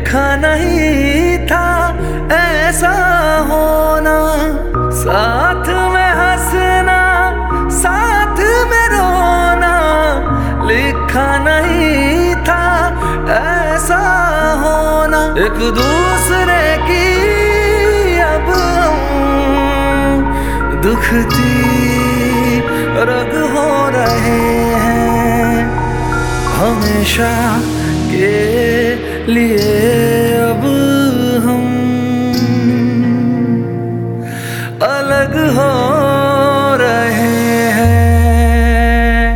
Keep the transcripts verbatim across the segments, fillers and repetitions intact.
लिखा नहीं था ऐसा होना। साथ में हंसना साथ में रोना, लिखा नहीं था ऐसा होना। एक दूसरे की अब दुखती रग हो रहे हैं, हमेशा के लिए अब हम अलग हो रहे हैं।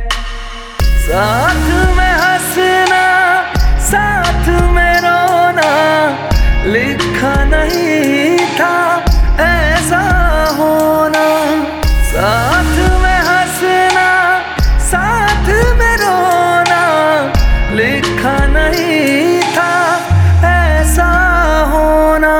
साथ में हंसना साथ में रोना, लिखा नहीं था ऐसा होना। साथ में हंसना साथ में रोना, लिखा नहीं था ऐसा होना।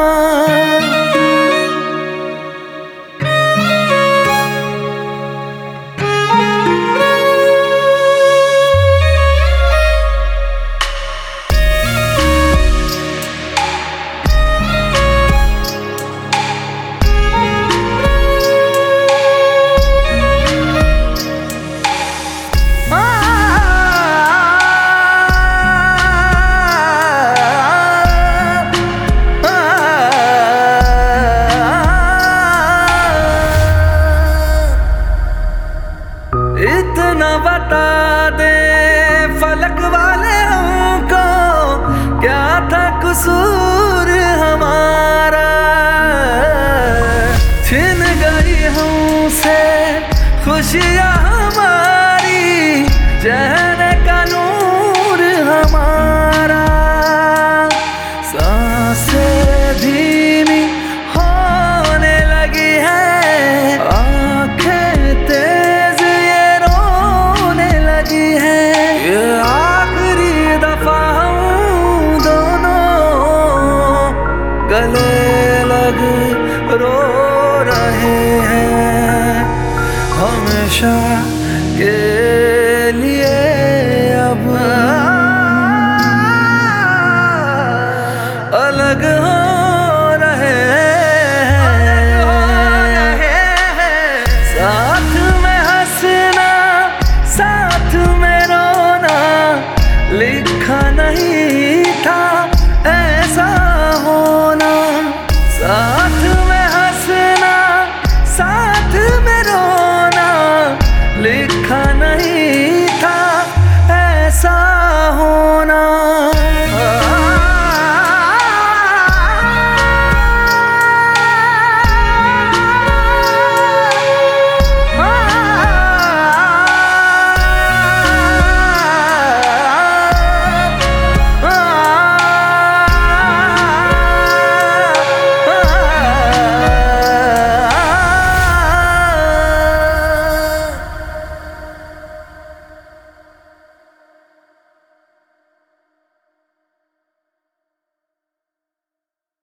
इतना बता दे फलक वाले हमको, क्या था कसूर हमारा। छिन गई हमसे खुशियाँ हमारी, जहन का नूर हमारा। सांसें धीमी होने लगी है, आंखें तेज ये रोने लगी है। ये आखिरी दफा हम दोनों गले लग रो रहे हैं, हमेशा के लिए अब अलग हो रहे हैं। साथ में हंसना साथ में रोना, लिखा नहीं